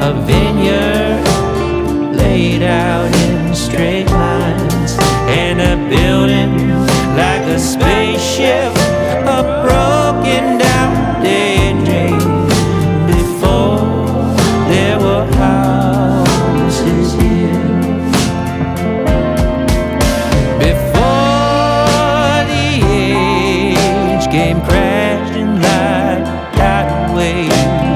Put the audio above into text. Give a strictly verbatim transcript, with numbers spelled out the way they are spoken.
a vineyard laid out in straight lines, and a building like a spaceship, a broken down daydream. Before there were houses here, before the age came crazy.